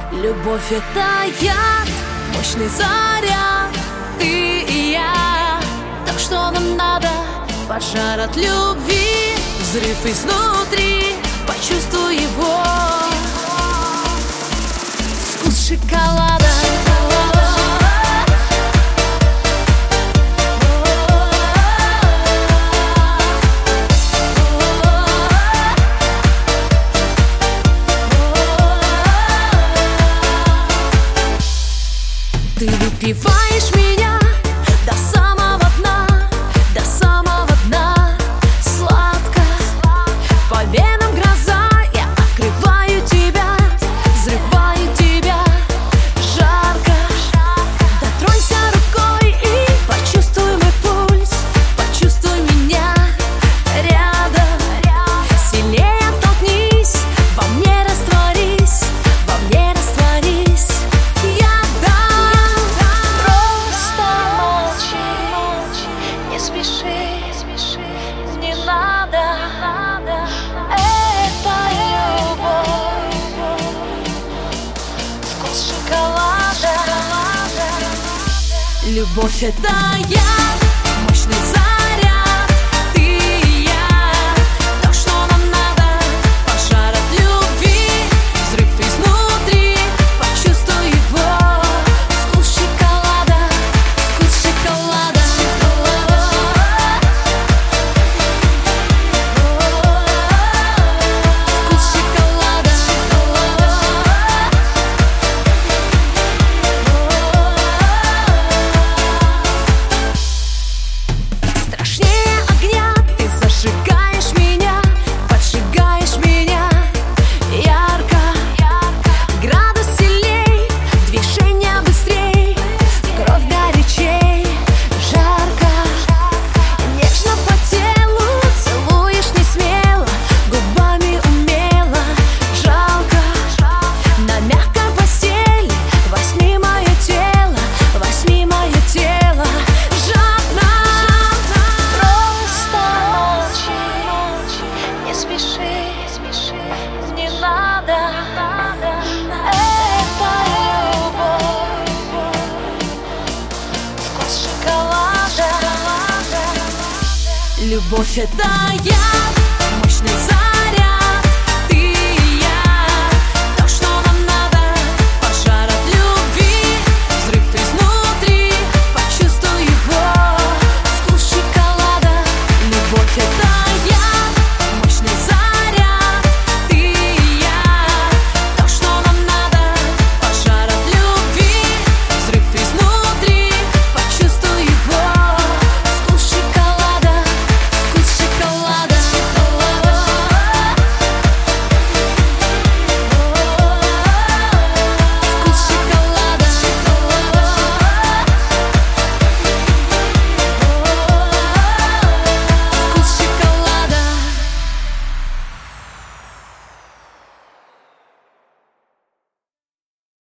Любовь — это яд, мощный заряд. Ты и я, то, что нам надо. Пожар от любви, взрыв изнутри. Почувствуй его, вкус шоколада. Ты выпиваешь меня до самого дна, до самого дна. Сладко, по венам гроза. Я открываю тебя, взрываю тебя. Жарко, дотронься рукой и почувствуй мой пульс. Почувствуй меня рядом. Сильнее толкнись, во мне растворись, во мне растворись. Не надо, это любовь, вкус шоколада. Любовь — это яд, мощный заряд. Ты и я, то, что нам надо. Пожар от любви, взрыв изнутри. Почувствуй его, вкус шоколада, вкус шоколада. Сжигаешь меня, поджигаешь меня. Ярко, градус сильней, движение быстрей, кровь горячей. Жарко, нежно по телу, целуешь не смело, губами умело. Жалко, на мягкой постели возьми мое тело, возьми мое тело. Жадно, не спеши, не надо, это любовь, вкус шоколада. Любовь — это яд, мощный заряд.